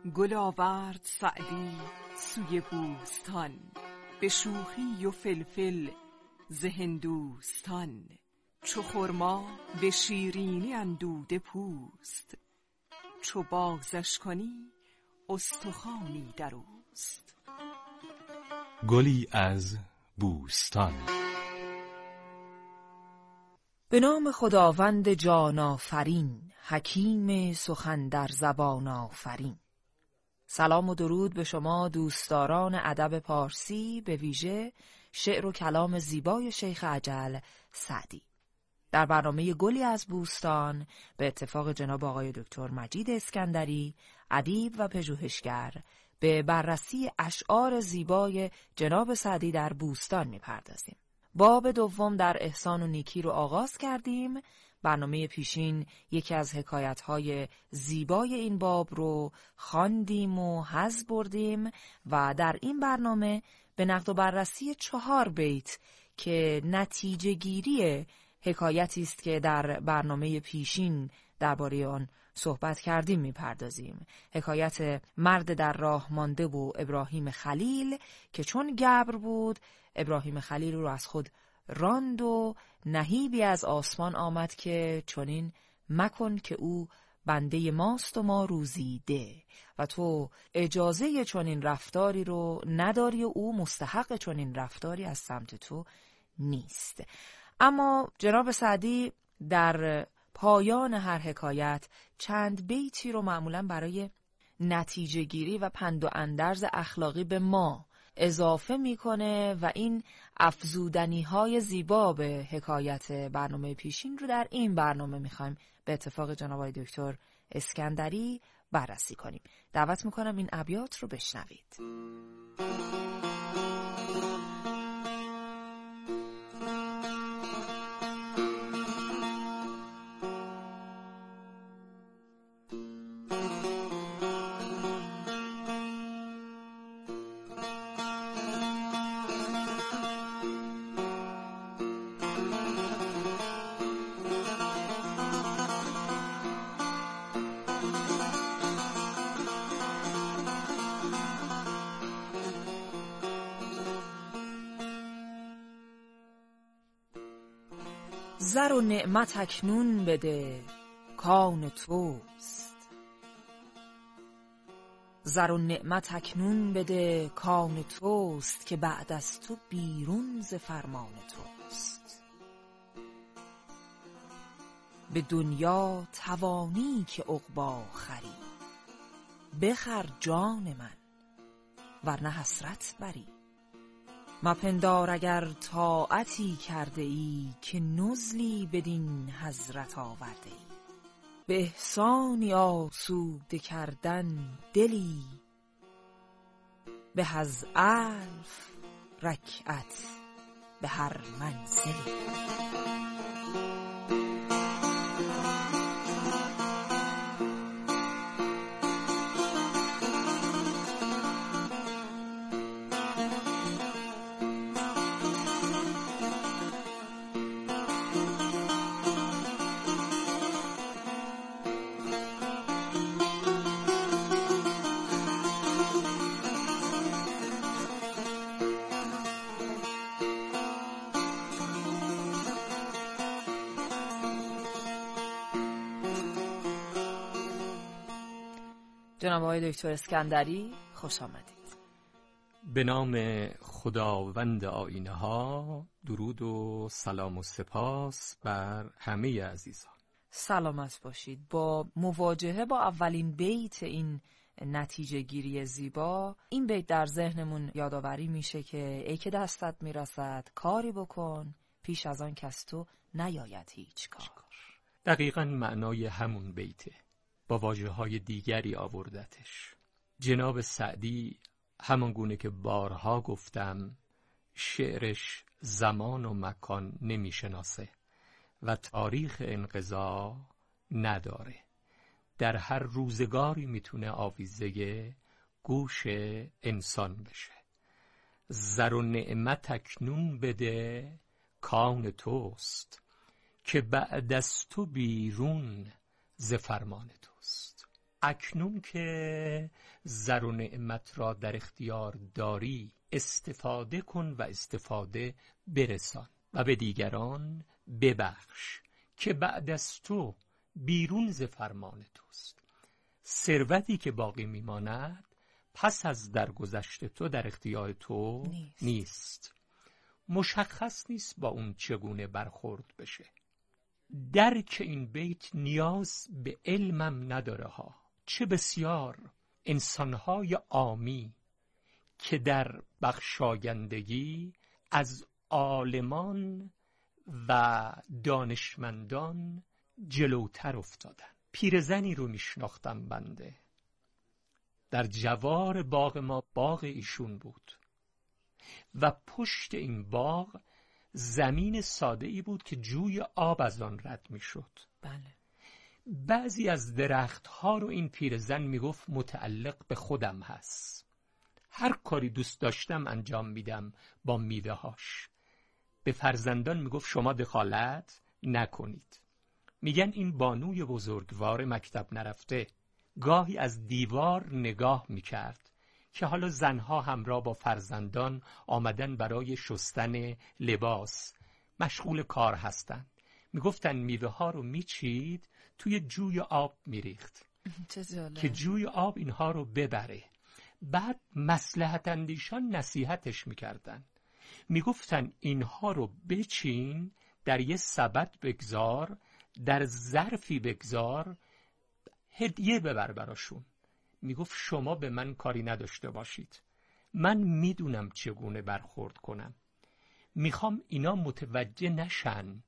گل آورد سعدی سوی بوستان، به شوخی و فلفل ز هندوستان. چو خرما به شیرینی اندوده پوست، چو بازش کنی استخوانی در اوست. گلی از بوستان. به نام خداوند جان آفرین، حکیم سخن در زبان آفرین. سلام و درود به شما دوستداران ادب پارسی، به ویژه شعر و کلام زیبای شیخ اجل سعدی. در برنامه گلی از بوستان به اتفاق جناب آقای دکتر مجید اسکندری، ادیب و پژوهشگر، به بررسی اشعار زیبای جناب سعدی در بوستان می‌پردازیم. باب دوم در احسان و نیکی رو آغاز کردیم. برنامه پیشین یکی از حکایت‌های زیبای این باب رو خواندیم و حظ بردیم و در این برنامه به نقد و بررسی 4 بیت که نتیجه گیری حکایتی است که در برنامه پیشین درباره آن صحبت کردیم میپردازیم. حکایت مرد در راه مانده و ابراهیم خلیل که چون گبر بود ابراهیم خلیل رو از خود راند و نهیبی از آسمان آمد که چنین مکن که او بنده ماست و ما روزی ده، و تو اجازه چنین رفتاری رو نداری و او مستحق چنین رفتاری از سمت تو نیست. اما جناب سعدی در پایان هر حکایت چند بیتی رو معمولاً برای نتیجه گیری و پند و اندرز اخلاقی به ما اضافه میکنه و این افزودنی های زیبا به حکایت برنامه پیشین رو در این برنامه میخوایم به اتفاق جناب آقای دکتر اسکندری بررسی کنیم. دعوت میکنم این ابیات رو بشنوید. زر و نعمت اکنون بده کان توست، زر و نعمت اکنون بده کان توست، که بعد از تو بیرون ز فرمان توست. به دنیا توانی که عقبی خری، بخر جان من ورنه حسرت بری. مپندار اگر طاعتی کرده ای، که نزلی بدین حضرت آورده ای. به احسانی آسوده کردن دلی، به از 1000 رکعت به هر منزلی. جناب آقای دکتر اسکندری خوش آمدید. به نام خداوند آیینه ها، درود و سلام و سپاس بر همه عزیزان. سلامت باشید. با مواجهه با اولین بیت این نتیجه گیری زیبا، این بیت در ذهنمون یادآوری میشه که ای که دستت میرسد کاری بکن، پیش از آن کس تو نیاید هیچ کار. دقیقاً معنای همون بیته، با واژه‌های دیگری آوردتش. جناب سعدی همان گونه که بارها گفتم شعرش زمان و مکان نمیشناسه و تاریخ انقضا نداره. در هر روزگاری میتونه آویزه گوش انسان بشه. زر و نعمت اکنون بده کان توست، که بعد از تو بیرون ز فرمان توست. اکنون که زر و نعمت را در اختیار داری استفاده کن و استفاده برسان و به دیگران ببخش که بعد از تو بیرون ز فرمان توست. ثروتی که باقی میماند پس از درگذشت تو در اختیار تو نیست. مشخص نیست با اون چگونه برخورد بشه. درک این بیت نیاز به علمم نداره ها. چه بسیار انسانهای عامی که در بخشایندگی از عالمان و دانشمندان جلوتر افتادن. پیرزنی رو میشناختم بنده، در جوار باغ ما باغ ایشون بود و پشت این باغ زمین ساده ای بود که جوی آب از آن رد میشد. بله. بعضی از درختها رو این پیرزن میگفت متعلق به خودم هست، هر کاری دوست داشتم انجام میدم با میوه هاش. به فرزندان میگفت شما دخالت نکنید. میگن این بانوی بزرگوار مکتب نرفته گاهی از دیوار نگاه میکرد که حالا زنها همراه با فرزندان آمدن برای شستن لباس، مشغول کار هستن. میگفتن میوه ها رو میچید توی جوی آب میریخت که جوی آب اینها رو ببره. بعد مصلحت اندیشان نصیحتش میکردن، میگفتن اینها رو بچین، در یه سبد بگذار، در ظرفی بگذار، هدیه ببر براشون. میگفت شما به من کاری نداشته باشید، من میدونم چگونه برخورد کنم. میخوام اینا متوجه نشن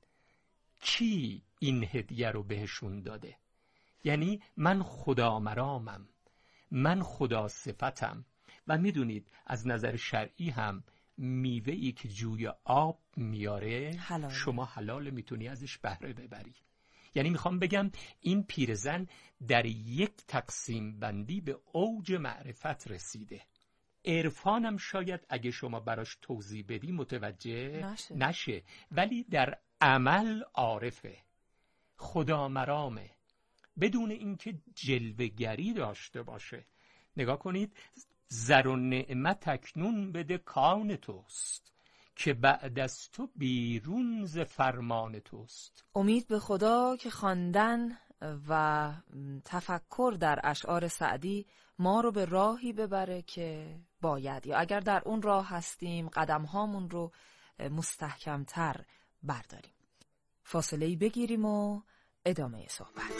کی این هدیه رو بهشون داده. یعنی من خدا مرامم، من خدا صفتم. و میدونید از نظر شرعی هم میوه‌ای که جوی آب میاره شما حلال میتونی ازش بهره ببری. یعنی میخوام بگم این پیرزن در یک تقسیم بندی به اوج معرفت رسیده. عرفانم شاید اگه شما براش توضیح بدی متوجه نشه، ولی در عمل عارفه، خدا مرامه، بدون اینکه جلوه‌گری داشته باشه. نگاه کنید، زر و نعمت اکنون بده کان توست که بعد از تو بیرون ز فرمان توست. امید به خدا که خواندن و تفکر در اشعار سعدی ما رو به راهی ببره که باید، یا اگر در اون راه هستیم قدم هامون رو مستحکمتر برداریم. فاصله‌ای بگیریم و ادامه صحبت.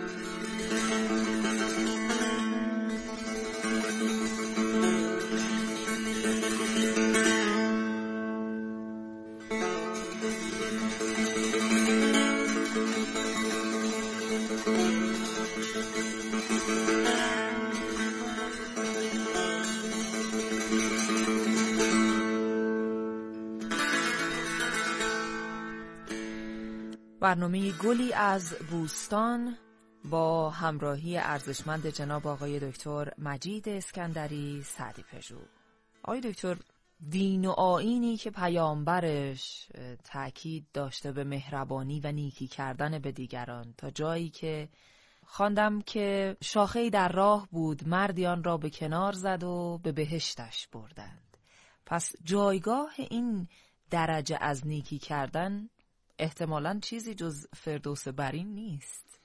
برنامه گلی از بوستان با همراهی ارزشمند جناب آقای دکتر مجید اسکندری سعدی پژو. آقای دکتر، دین و آیینی که پیامبرش تأکید داشته به مهربانی و نیکی کردن به دیگران، تا جایی که خواندم که شاخه‌ای در راه بود، مردی آن را به کنار زد و به بهشتش بردند. پس جایگاه این درجه از نیکی کردن احتمالاً چیزی جز فردوس برین نیست.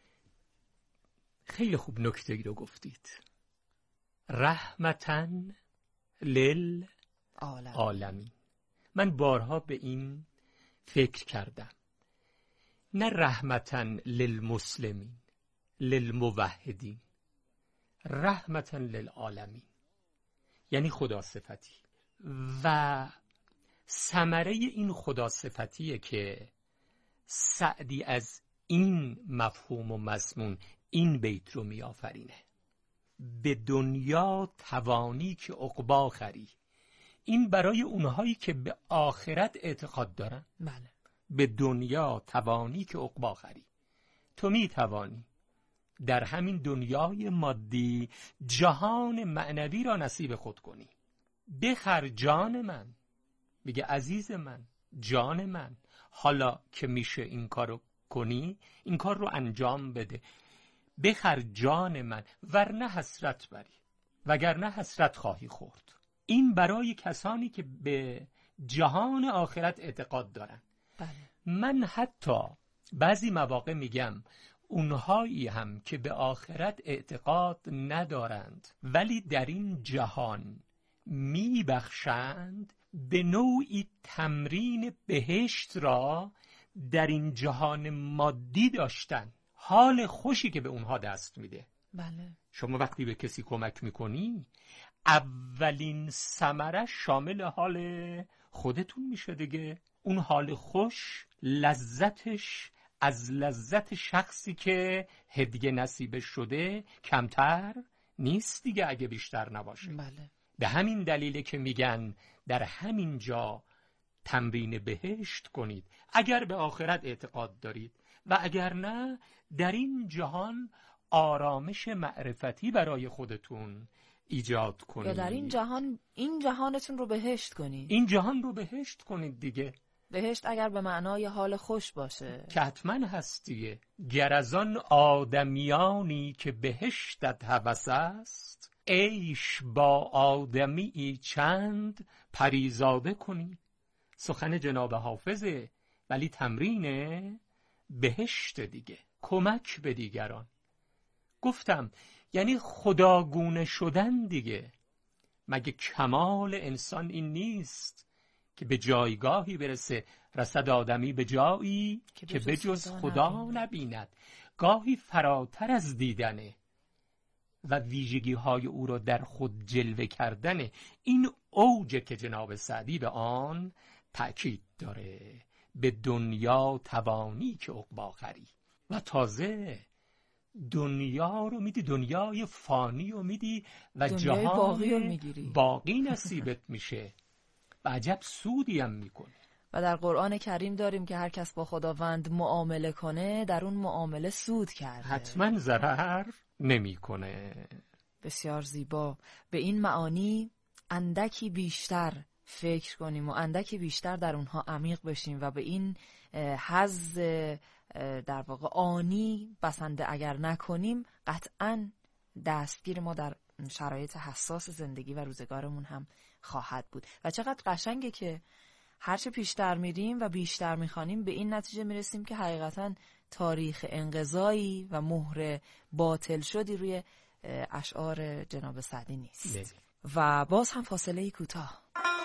خیلی خوب نکته‌ای رو گفتید. رحمتن للعالمین. من بارها به این فکر کردم. نه رحمتن للمسلمین، للموحدین، رحمتن للعالمین، یعنی خدا صفتی. و ثمره این خدا صفتیه که سعدی از این مفهوم و مضمون این بیت رو می آفرینه. به دنیا توانی که عقبا خری. این برای اونهایی که به آخرت اعتقاد دارن. بله. به دنیا توانی که عقبا خری. تو می توانی در همین دنیای مادی جهان معنوی را نصیب خود کنی. بخر جان من. میگه عزیز من، جان من، حالا که میشه این کارو کنی، این کار رو انجام بده. بخر جان من ورنه حسرت بری، وگرنه حسرت خواهی خورد. این برای کسانی که به جهان آخرت اعتقاد دارن. بله. من حتی بعضی مواقع میگم اونهایی هم که به آخرت اعتقاد ندارند ولی در این جهان میبخشند، به نوعی تمرین بهشت را در این جهان مادی داشتن. حال خوشی که به اونها دست میده. بله. شما وقتی به کسی کمک میکنی اولین ثمره شامل حال خودتون میشه دیگه. اون حال خوش لذتش از لذت شخصی که هدیه نصیبش شده کمتر نیست دیگه اگه بیشتر نباشه. بله. به همین دلیله که میگن در همین جا تمرین بهشت کنید اگر به آخرت اعتقاد دارید، و اگر نه در این جهان آرامش معرفتی برای خودتون ایجاد کنید. یا در این جهانتون رو بهشت کنید. این جهان رو بهشت کنید دیگه. بهشت اگر به معنای حال خوش باشه که حتما هست دیگه. گر از آن آدمیانی که بهشتت هوس است، عیش با آدمی چند پریزاده کنی. سخن جناب حافظه، ولی تمرین بهشت دیگه. کمک به دیگران. گفتم یعنی خداگونه شدن دیگه. مگه کمال انسان این نیست که به جایگاهی برسه؟ رسد آدمی به جایی که به جز خدا نبیند. گاهی فراتر از دیدنه و ویژگی های او را در خود جلوه کردنه. این اوجه که جناب سعدی به آن تأکید داره. به دنیا توانی که عقبی خری. و تازه دنیا رو میدی، دنیای فانی رو میدی و جهان باقی نصیبت میشه و عجب سودی هم میکنه. و در قرآن کریم داریم که هر کس با خداوند معامله کنه در اون معامله سود کرده، حتما ضرر نمیکنه. بسیار زیبا. به این معانی اندکی بیشتر فکر کنیم و اندکی بیشتر در اونها عمیق بشیم و به این حظ در واقع آنی بسنده اگر نکنیم قطعاً دستگیر ما در شرایط حساس زندگی و روزگارمون هم خواهد بود. و چقدر قشنگه که هرچه پیشتر میریم و بیشتر میخوانیم به این نتیجه میرسیم که حقیقتاً تاریخ انقضایی و مهر باطل شدی روی اشعار جناب سعدی نیست. و باز هم فاصله کوتاه.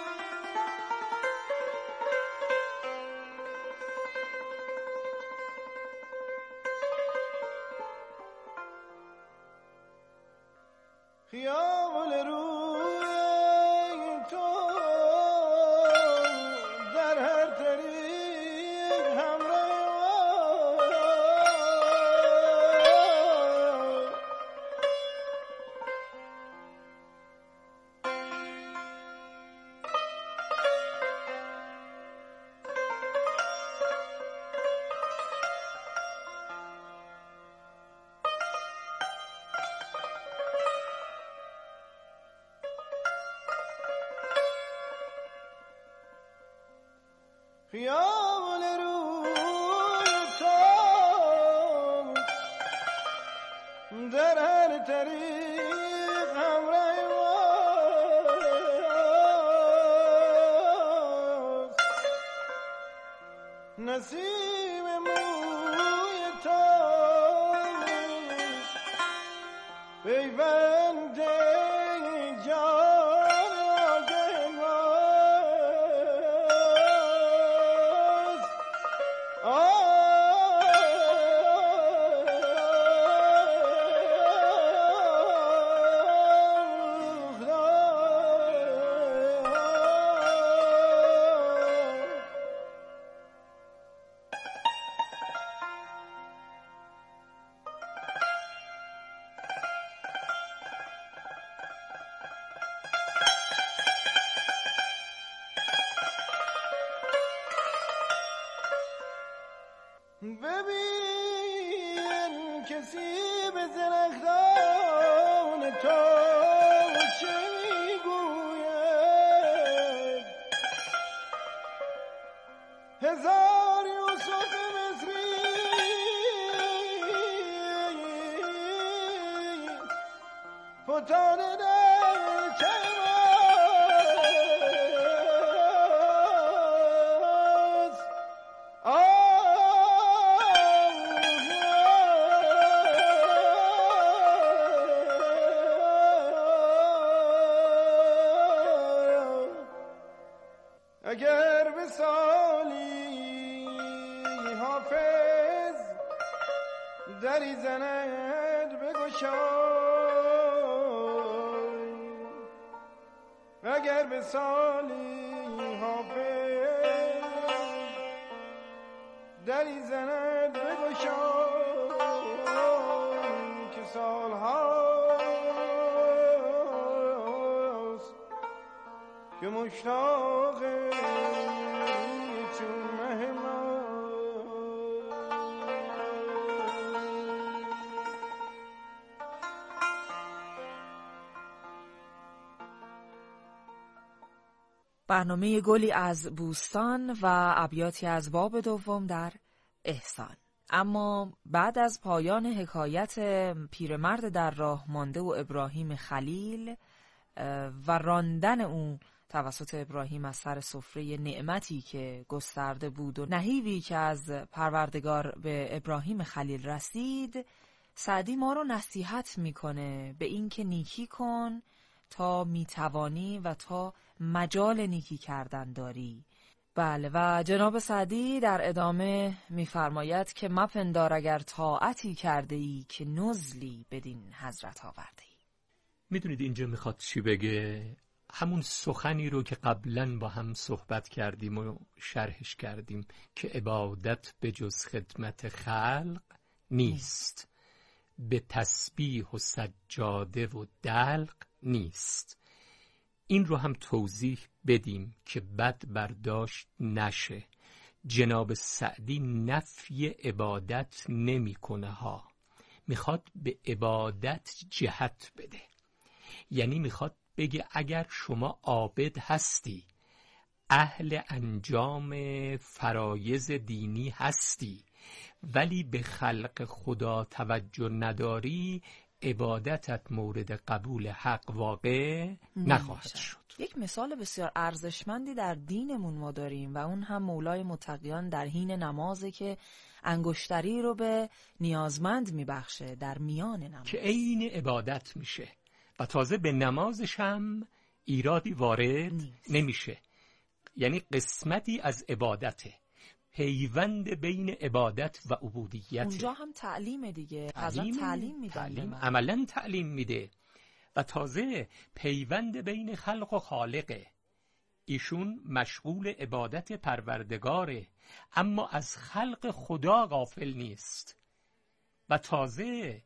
خیال روی تو در هر طریق همراه خیال روی تو در هر طریق همراه نسیم موی تو پیوند فتان در چماز اگر به سالی حافظ دری زند بگشای اگر به سالی حافظ دری زند بگشای که سالهاست که مشتاق چون مهمان. برنامه گلی از بوستان و ابیاتی از باب دوم در احسان. اما بعد از پایان حکایت پیرمرد در راه مانده و ابراهیم خلیل و راندن او توسط ابراهیم از سر سفره نعمتی که گسترده بود و نهیبی که از پروردگار به ابراهیم خلیل رسید، سعدی ما رو نصیحت میکنه به این که نیکی کن تا میتوانی و تا مجال نیکی کردن داری. بله، و جناب سعدی در ادامه میفرماید که مپندار اگر طاعتی کرده ای که نزلی بدین حضرت آورده ای. میدونید اینجا میخواد چی بگه؟ همون سخنی رو که قبلا با هم صحبت کردیم و شرحش کردیم که عبادت به جز خدمت خلق نیست، به تسبیح و سجاده و دلق نیست. این رو هم توضیح بدیم که بد برداشت نشه. جناب سعدی نفی عبادت نمی کنه ها، میخواد به عبادت جهت بده. یعنی میخواد بگه اگر شما عابد هستی، اهل انجام فرایض دینی هستی، ولی به خلق خدا توجه نداری، عبادتت مورد قبول حق واقع نخواهد شد. یک مثال بسیار ارزشمندی در دینمون ما داریم و اون هم مولای متقیان در حین نمازه که انگشتری رو به نیازمند میبخشه در میان نماز که عین عبادت میشه و تازه به نمازش هم ایرادی وارد نمیشه. یعنی قسمتی از عبادته، پیوند بین عبادت و عبودیت. اونجا هم تعلیم دیگه، حضرت تعلیم میدن، عملا تعلیم میده و تازه پیوند بین خلق و خالقه. ایشون مشغول عبادت پروردگاره اما از خلق خدا غافل نیست و تازه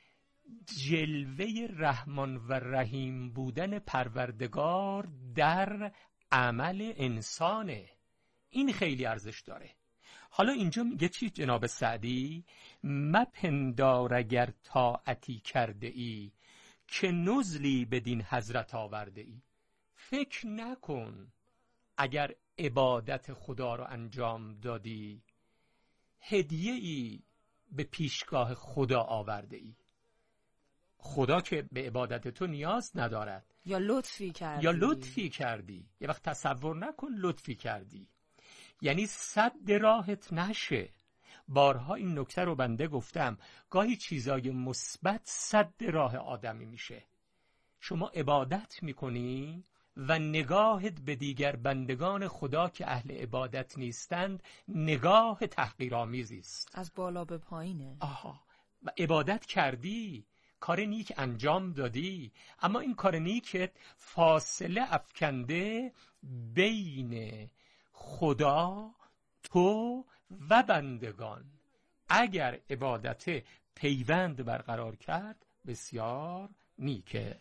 جلوه رحمان و رحیم بودن پروردگار در عمل انسانه. این خیلی ارزش داره. حالا اینجا میگه چی جناب سعدی؟ مپندار اگر طاعتی کرده ای که نزلی بدین حضرت آورده ای. فکر نکن اگر عبادت خدا رو انجام دادی هدیه ای به پیشگاه خدا آورده ای. خدا که به عبادت تو نیاز ندارد. یا لطفی کردی. یه وقت تصور نکن لطفی کردی، یعنی سد راهت نشه. بارها این نکته رو بنده گفتم، گاهی چیزای مثبت سد راه آدمی میشه. شما عبادت میکنی و نگاهت به دیگر بندگان خدا که اهل عبادت نیستند نگاه تحقیرآمیزی است، از بالا به پایینه. و عبادت کردی، کار نیک انجام دادی، اما این کار نیکت فاصله افکنده بین خدا، تو و بندگان. اگر عبادت پیوند برقرار کرد بسیار نیکه.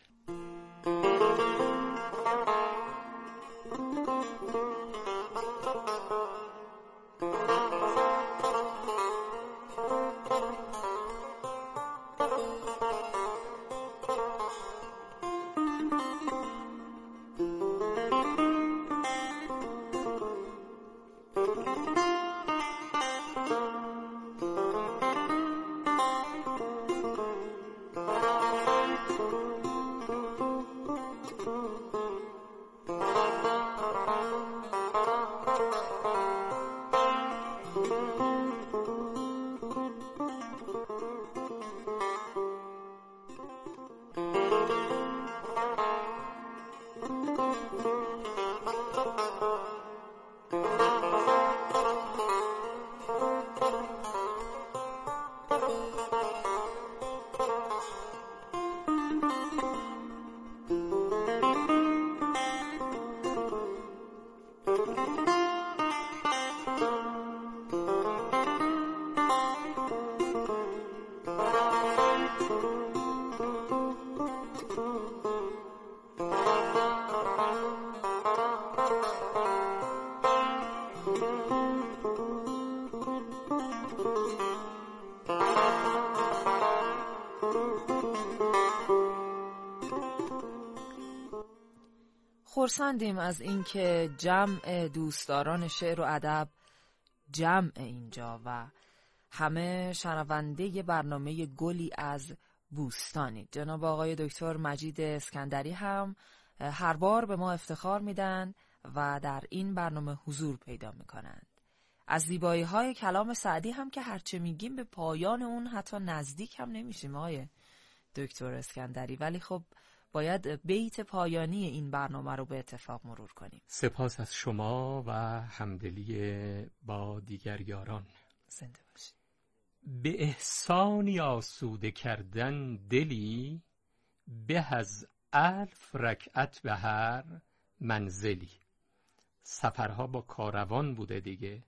خرسندیم از اینکه جمع دوستداران شعر و ادب جمع اینجا و همه شنونده برنامه گلی از بوستانی. جناب آقای دکتر مجید اسکندری هم هر بار به ما افتخار میدن و در این برنامه حضور پیدا میکنند. از زیبایی های کلام سعدی هم که هرچه میگیم به پایان اون حتی نزدیک هم نمیشیم آقای دکتر اسکندری، ولی خب باید بیت پایانی این برنامه رو به اتفاق مرور کنیم. سپاس از شما و همدلی با دیگر یاران. زنده باشید. به احسانی آسوده کردن دلی، به از 1000 رکعت به هر منزلی. سفرها با کاروان بوده دیگه،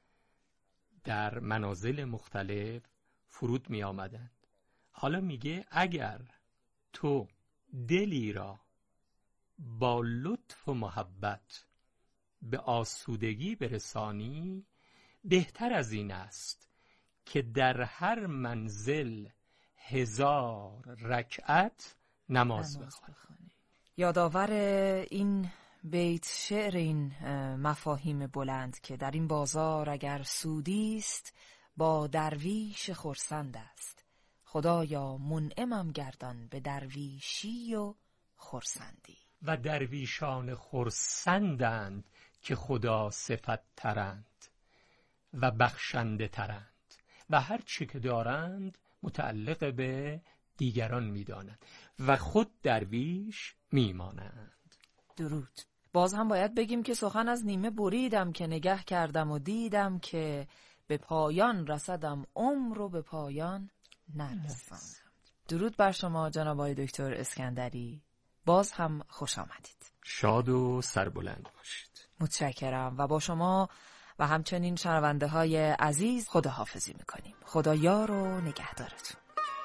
در منازل مختلف فرود می آمدند. حالا میگه اگر تو دلی را با لطف و محبت به آسودگی برسانی، بهتر از این است که در هر منزل 1000 رکعت نماز بخوانی. یادآور این بیت شعر این مفاهیم بلند که در این بازار اگر سودی است با درویش خرسند است، خدایا منعمم گردان به درویشی و خرسندی. و درویشان خرسندند که خدا صفت ترند و بخشنده ترند و هر چی که دارند متعلق به دیگران می‌دانند و خود درویش میمانند. درود. باز هم باید بگیم که سخن از نیمه بریدم که نگه کردم و دیدم که به پایان رسدم عمر و به پایان نرساندم. درود بر شما جناب آقای دکتر اسکندری، باز هم خوش آمدید. شاد و سربلند باشید. متشکرم و با شما و همچنین شنونده های عزیز خداحافظی میکنیم. خدا یار و نگهدارتون.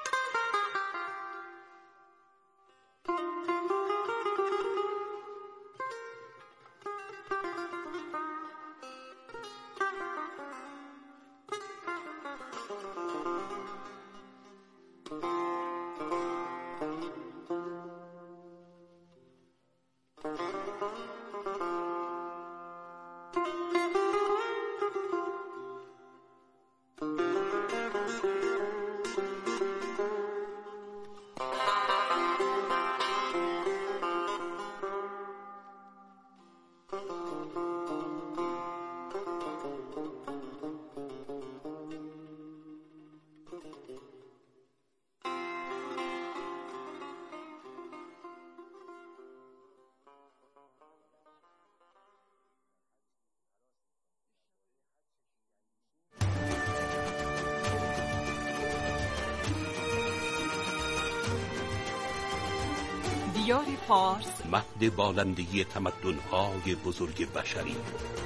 دیار فارس، مهد بالندگی تمدن‌های بزرگ بشری،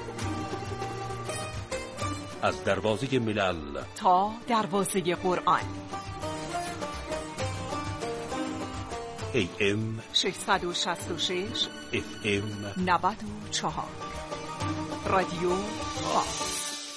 از دروازه ملل تا دروازه قرآن. AM 666 FM 94 رادیو فارس.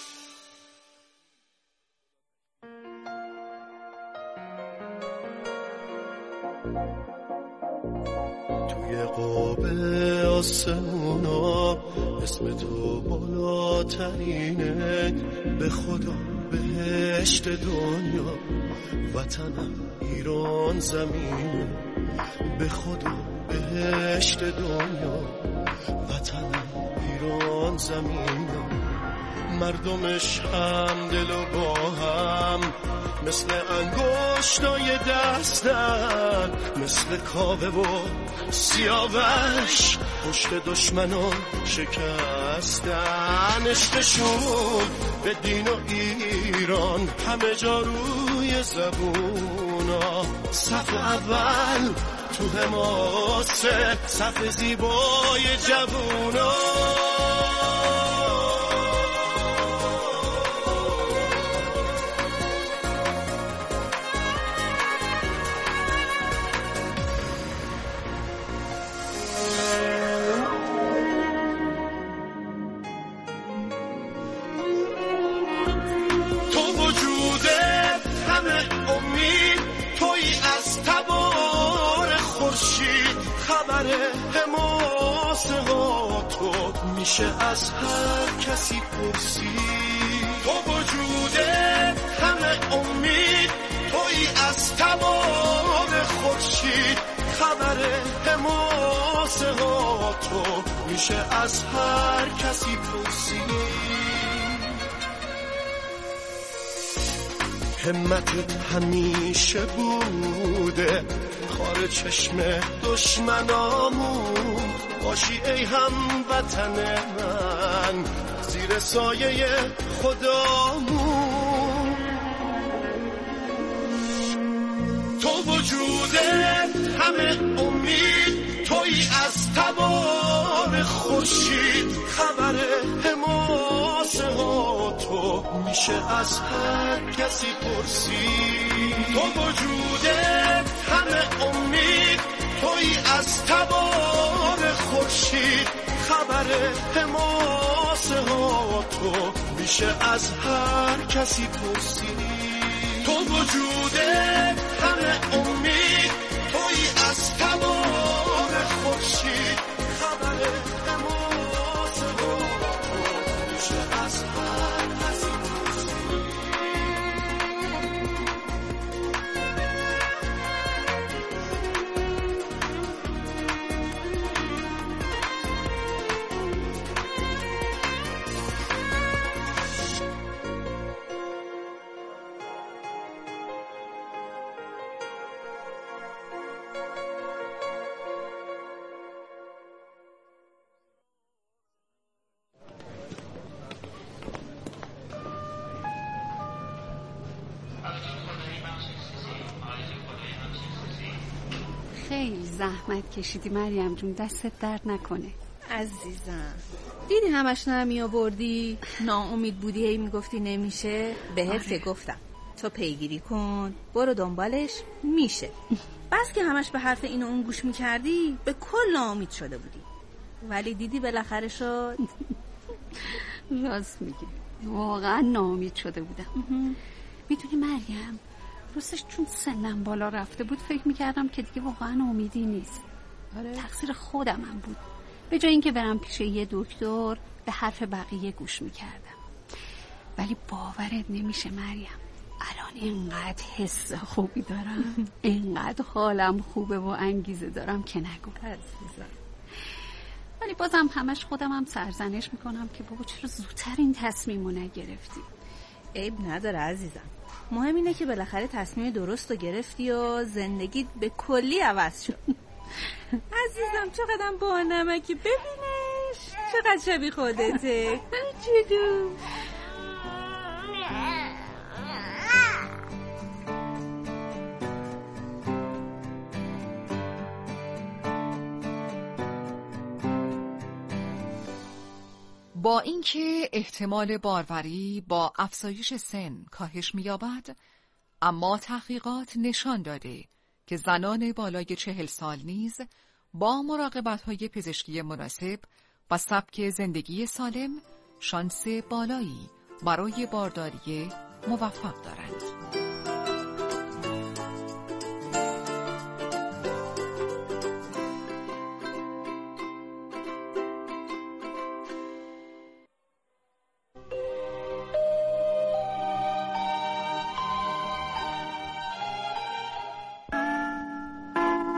توی قاب آسمونا اسم تو بالاترینه، به خدا بهشت دنیا وطنم ایران زمینه، به خدا بهشت دنیا وطنم ایران زمینه، مردمش هم دل و با هم مثل انگشتای دستن، مثل کاوه و سیاوش پشت دشمنو شکستن، عشقشون به دین و ایران همه جا روی زبون جوونا صف اول تو حماسه صف زیبای جوونا حماسه ها تو میشه از هر کسی پرسید تو وجوده همه امید توی از تمام خورشید خبر حماسه ها تو میشه از هر کسی پرسید همت همیشه بوده خار چشم دشمنامون باشی ای هموطن من زیر سایه خدامون تو وجوده همه امید توی از تبار خورشید خبر حماسه ها تو میشه از هر کسی پرسید تو وجوده همه امید توی از تبار خورشید خبر حماسه ها تو میشه از هر کسی پرسید تو وجوده همه امید توی از تبار خورشید خبر حماسه ها تو میشه از هر کسی پرسید خیلی زحمت کشیدی مریم جون، دستت درد نکنه. عزیزم دیدی همش نمی آوردی، ناامید بودی، هی میگفتی نمیشه. بهت که گفتم تو پیگیری کن، برو دنبالش، میشه. بس که همش به حرف این و اون گوش میکردی به کل ناامید شده بودی، ولی دیدی بالاخره شد. راست میگی، واقعا ناامید شده بودم. میدونی مریم، راستش چون سنم بالا رفته بود فکر میکردم که دیگه واقعا امیدی نیست. تقصیر خودمم بود. به جای اینکه برم پیش یه دکتر به حرف بقیه گوش میکردم. ولی باورت نمیشه مریم، الان اینقدر حس خوبی دارم، اینقدر حالم خوبه و انگیزه دارم که نگو. ولی بازم همش خودمم سرزنش میکنم که بابا چرا زودتر این تصمیمو نگرفتی. عیب نداره عزیزم، مهم اینه که بالاخره تصمیم درست رو گرفتی و زندگیت به کلی عوض شد. عزیزم چقدر با نمکی، ببینش چقدر شبیه خودته. جدو با اینکه احتمال باروری با افزایش سن کاهش می‌یابد، اما تحقیقات نشان داده که زنان بالای 40 سال نیز با مراقبت‌های پزشکی مناسب و سبک زندگی سالم شانس بالایی برای بارداری موفق دارند.